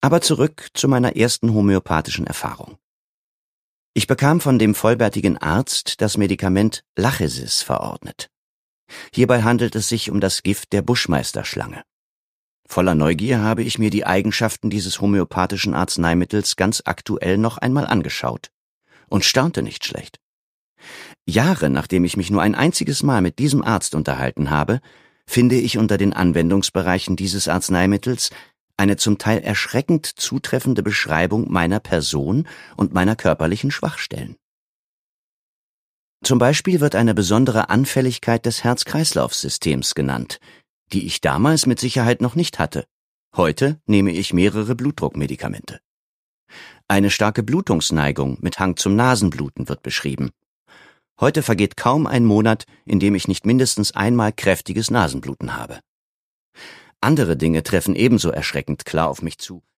Aber zurück zu meiner ersten homöopathischen Erfahrung. Ich bekam von dem vollbärtigen Arzt das Medikament Lachesis verordnet. Hierbei handelt es sich um das Gift der Buschmeisterschlange. Voller Neugier habe ich mir die Eigenschaften dieses homöopathischen Arzneimittels ganz aktuell noch einmal angeschaut und staunte nicht schlecht. Jahre nachdem ich mich nur ein einziges Mal mit diesem Arzt unterhalten habe, finde ich unter den Anwendungsbereichen dieses Arzneimittels eine zum Teil erschreckend zutreffende Beschreibung meiner Person und meiner körperlichen Schwachstellen. Zum Beispiel wird eine besondere Anfälligkeit des Herz-Kreislauf-Systems genannt, die ich damals mit Sicherheit noch nicht hatte. Heute nehme ich mehrere Blutdruckmedikamente. Eine starke Blutungsneigung mit Hang zum Nasenbluten wird beschrieben. Heute vergeht kaum ein Monat, in dem ich nicht mindestens einmal kräftiges Nasenbluten habe. Andere Dinge treffen ebenso erschreckend klar auf mich zu.